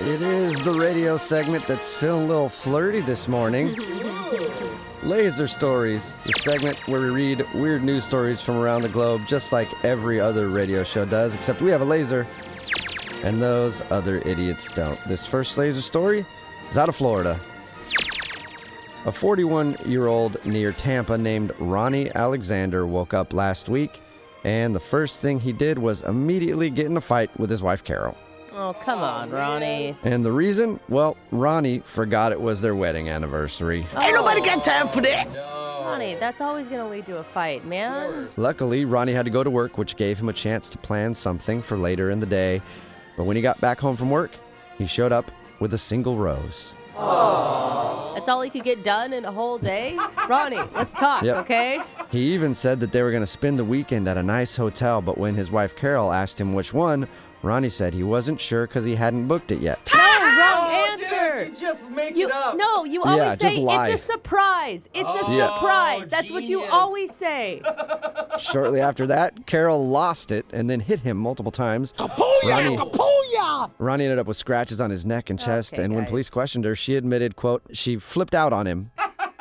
It is the radio segment that's feeling a little flirty this morning. Laser Stories, the segment where we read weird news stories from around the globe, just like every other radio show does, except we have a laser, and those other idiots don't. This first laser story is out of Florida. A 41-year-old near Tampa named Ronnie Alexander woke up last week, and the first thing he did was immediately get in a fight with his wife, Carol. Oh, come on, Ronnie. And the reason? Well, Ronnie forgot it was their wedding anniversary. Ain't nobody got time for that. Ronnie, that's always going to lead to a fight, man. Luckily, Ronnie had to go to work, which gave him a chance to plan something for later in the day. But when he got back home from work, he showed up with a single rose. That's all he could get done in a whole day? Ronnie, let's talk, Yep. okay? He even said that they were going to spend the weekend at a nice hotel, but when his wife Carol asked him which one, Ronnie said he wasn't sure because he hadn't booked it yet. No, wrong answer. Dude, you just make it up. No, you Yeah, always say just lie. it's a surprise. It's a Yeah. surprise. That's what you genius. always say. Shortly after that, Carol lost it and then hit him multiple times. Ronnie ended up with scratches on his neck and chest, Okay, and when guys. police questioned her, she admitted, quote, she flipped out on him.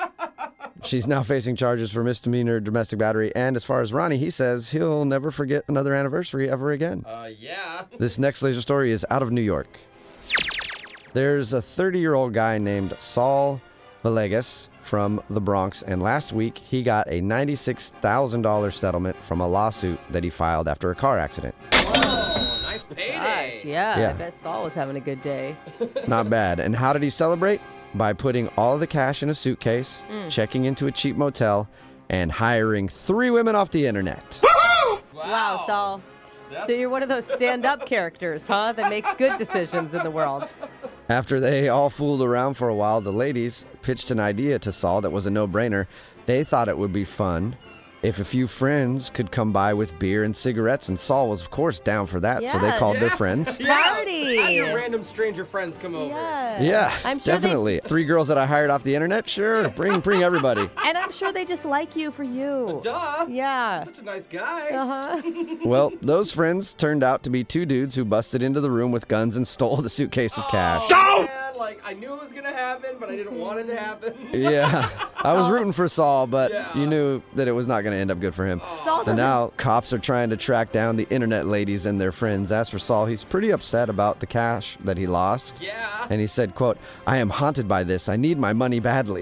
She's now facing charges for misdemeanor domestic battery, and as far as Ronnie, he says he'll never forget another anniversary ever again. Yeah. This next laser story is out of New York. There's a 30-year-old guy named Saul Villegas from the Bronx, and last week he got a $96,000 settlement from a lawsuit that he filed after a car accident. Oh, nice payday. Gosh, yeah. Yeah. I bet Saul was having a good day. Not bad. And how did he celebrate? By putting all of the cash in a suitcase, checking into a cheap motel, and hiring 3 women off the internet. Wow, Saul. So you're one of those stand-up characters, huh? That makes good decisions in the world. After they all fooled around for a while, the ladies pitched an idea to Saul that was a no-brainer. They thought it would be fun if a few friends could come by with beer and cigarettes, and Saul was, of course, down for that, so they Yeah. called their friends. Party. Have your random stranger friends come over. Yeah. Yeah, I'm sure definitely. 3 girls that I hired off the internet? Sure, bring everybody. And I'm sure they just like you for you. Duh. Yeah. Such a nice guy. Uh-huh. Well, those friends turned out to be 2 dudes who busted into the room with guns and stole the suitcase of cash. Man, like, I knew it was going to happen, but I didn't want it to happen. Yeah, I was rooting for Saul, but Yeah. you knew that it was not going to end up good for him. Saul So doesn't- now cops are trying to track down the internet ladies and their friends. As for Saul, he's pretty upset about the cash that he lost. Yeah. And he said, quote, I am haunted by this. I need my money badly.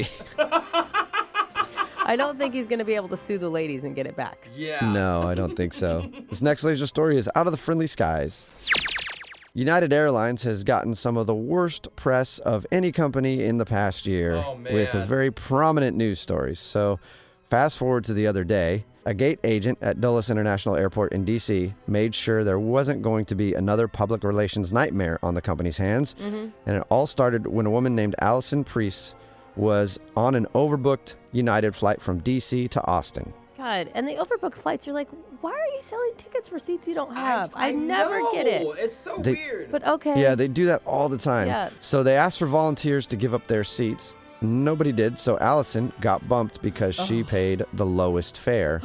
I don't think he's going to be able to sue the ladies and get it back. Yeah. No, I don't think so. This next laser story is out of the friendly skies. United Airlines has gotten some of the worst press of any company in the past year Oh, man. with a very prominent news stories. So fast forward to the other day, a gate agent at Dulles International Airport in D.C. made sure there wasn't going to be another public relations nightmare on the company's hands. And it all started when a woman named Allison Priest was on an overbooked United flight from D.C. to Austin. God, and the overbooked flights, you're like, why are you selling tickets for seats you don't have? I never get it. know. It's so They- weird. But okay. Yeah, they do that all the time. Yeah. So they asked for volunteers to give up their seats. Nobody did, so Allison got bumped because she paid the lowest fare.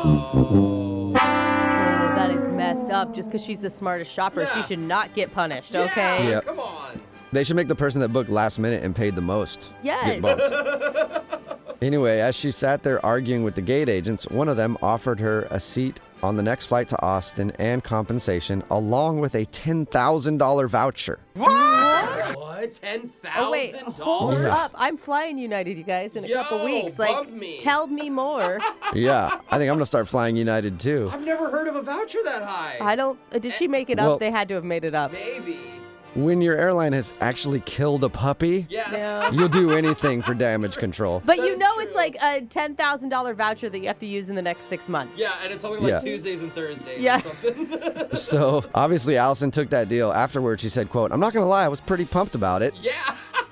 Oh, that is messed up. Just because she's the smartest shopper, she Yeah. should not get punished, Yeah, okay? Yep. Come on. They should make the person that booked last minute and paid the most Yes. get bumped. Anyway, as she sat there arguing with the gate agents, one of them offered her a seat on the next flight to Austin and compensation, along with a $10,000 voucher. What? $10,000? Oh, wait, hold up. I'm flying United, you guys, in a couple Yo, weeks. bump me. Tell me more. Yeah, I think I'm going to start flying United too. I've never heard of a voucher that high. I don't, did she make it up? Well- They had to have made it up. Maybe. When your airline has actually killed a puppy, Yeah. Yeah. you'll do anything for damage control. But That you is know true. it's like a $10,000 voucher that you have to use in the next 6 months. Yeah, and it's only like Yeah. Tuesdays and Thursdays Yeah. or something. So obviously Allison took that deal. Afterwards, she said, quote, I'm not going to lie, I was pretty pumped about it. yeah.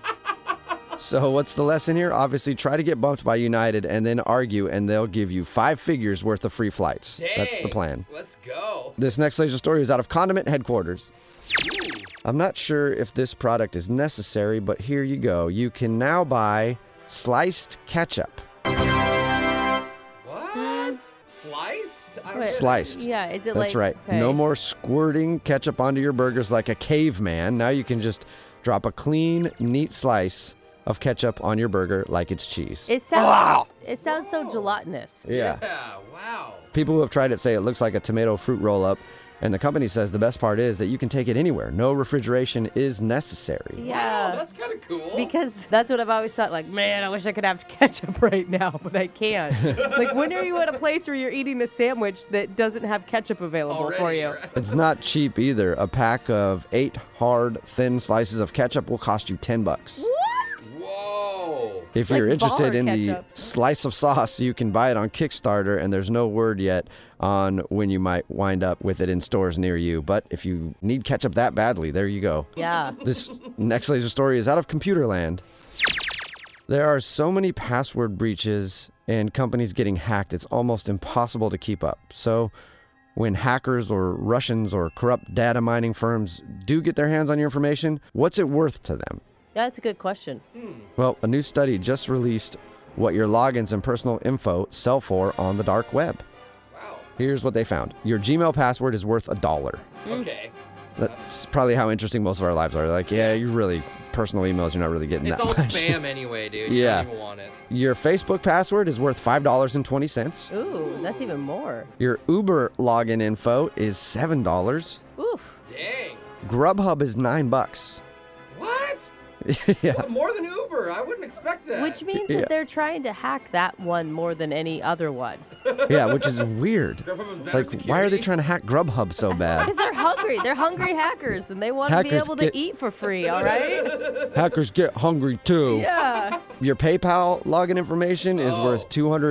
So what's the lesson here? Obviously, try to get bumped by United and then argue, and they'll give you 5 figures worth of free flights. That's the Dang. plan. Let's go. This next laser story is out of Condiment Headquarters. I'm not sure if this product is necessary, but here you go. You can now buy sliced ketchup. What? Sliced? I don't Wait, know. Sliced. Yeah, is it That's like... right. okay. No more squirting ketchup onto your burgers like a caveman. Now you can just Drop a clean, neat slice of ketchup on your burger like it's cheese. It sounds so gelatinous. Yeah. Wow. People who have tried it say it looks like a tomato fruit roll-up, and the company says the best part is that you can take it anywhere. No refrigeration is necessary. Yeah. Wow, that's kind of cool. Because that's what I've always thought, like, man, I wish I could have ketchup right now, but I can't. Like, when are you at a place where you're eating a sandwich that doesn't have ketchup available for you? Right? It's not cheap either. A pack of 8 hard, thin slices of ketchup will cost you $10. Whoa. If Like you're interested bar in the ketchup. slice of sauce, you can buy it on Kickstarter, and there's no word yet on when you might wind up with it in stores near you. But if you need ketchup that badly, there you go. Yeah. This next laser story is out of Computerland. There are so many password breaches and companies getting hacked, it's almost impossible to keep up. So when hackers or Russians or corrupt data mining firms do get their hands on your information, what's it worth to them? That's a good question. Well, a new study just released what your logins and personal info sell for on the dark web. Wow. Here's what they found. Your Gmail password is worth $1. Okay. That's probably how interesting most of our lives are. Like, yeah, you really, personal emails, you're not really getting It's that all much. spam anyway, dude. Yeah. You don't even want it. Your Facebook password is worth $5.20. Ooh, that's even more. Your Uber login info is $7. Oof. Dang. Grubhub is $9. What? Yeah. What, more than Uber? I wouldn't expect that. Which means Yeah. that they're trying to hack that one more than any other one. Yeah, which is weird. Grubhub has better Like, why are they security. trying to hack Grubhub so bad? Because they're hungry. They're hungry hackers, and they want to be Hackers able get- to eat for free, all right? Hackers get hungry too. Yeah. Your PayPal login information is worth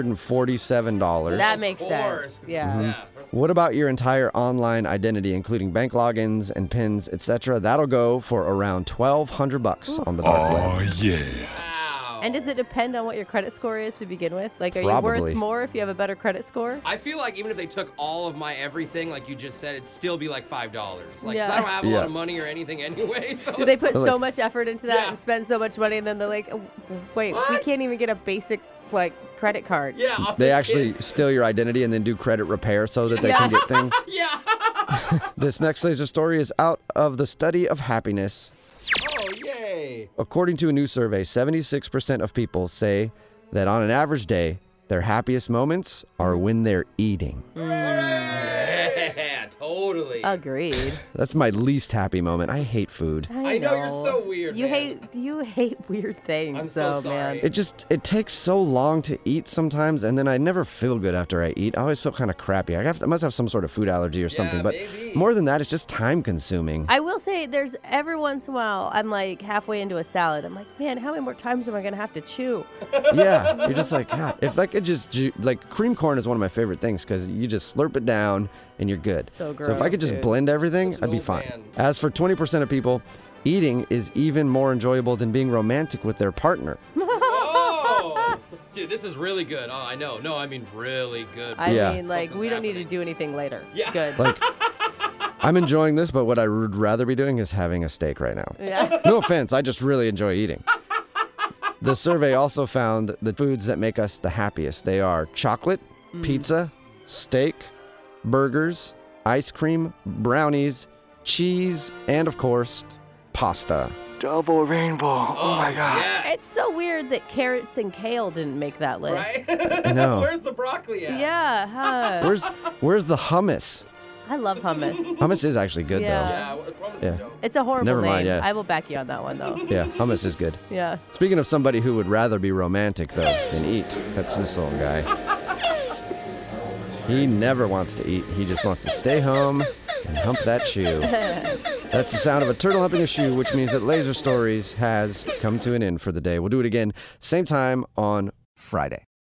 $247. That makes Of course. sense. Yeah. Yeah. What about your entire online identity, including bank logins and PINs, etc.? That'll go for around $1,200 on the dark web. Wow. And does it depend on what your credit score is to begin with? Like, are you Probably. worth more if you have a better credit score? I feel like even if they took all of my everything, like you just said, it'd still be like $5. Like, 'cause Yeah. I don't have a Yeah. lot of money or anything anyway. So Do they put Like- so much effort into that Yeah. and spend so much money, and then they're like, "Oh, wait, we What? can't even get a basic, like, credit card. Yeah. off They this actually kid. steal your identity and then do credit repair so that they can get things. Yeah. This next laser story is out of the study of happiness. Oh, yay. According to a new survey, 76% of people say that on an average day, their happiest moments are when they're eating. Yeah, totally. Agreed. That's my least happy moment. I hate food. I know, you're so weird, You man. hate weird things. I'm so man. sorry. It takes so long to eat sometimes, and then I never feel good after I eat. I always feel kind of crappy. I must have some sort of food allergy or something. But maybe. more than that, it's just time consuming. I will say there's every once in a while I'm like halfway into a salad. I'm like, man, how many more times am I gonna have to chew? Yeah, you're just like, God, if I could just, like, cream corn is one of my favorite things because you just slurp it down and you're good. So So if I could gross, just dude. blend everything, Such an I'd be old fine. man. As for 20% of people, eating is even more enjoyable than being romantic with their partner. Oh, dude, this is really good. Oh, I know. No, I mean really good. I Yeah. mean, like, we Something's don't need to happening. do anything later. Yeah. Good. Like, I'm enjoying this, but what I would rather be doing is having a steak right now. Yeah. No offense, I just really enjoy eating. The survey also found the foods that make us the happiest. They are chocolate, pizza, steak, burgers, ice cream, brownies, cheese, and of course, pasta. Double rainbow. Oh my God. Yeah. It's so weird that carrots and kale didn't make that list. Right? I know. Where's the broccoli at? Yeah, huh? Where's the hummus? I love hummus. Hummus is actually good Yeah. Yeah, what promise Yeah. is dope. It's a horrible Never name. mind, yeah. I will back you on that one, though. though. Yeah, hummus is good. Yeah. Speaking of somebody who would rather be romantic, though, than eat, that's this little guy. He never wants to eat. He just wants to stay home and hump that shoe. That's the sound of a turtle humping a shoe, which means that Laser Stories has come to an end for the day. We'll do it again, same time on Friday.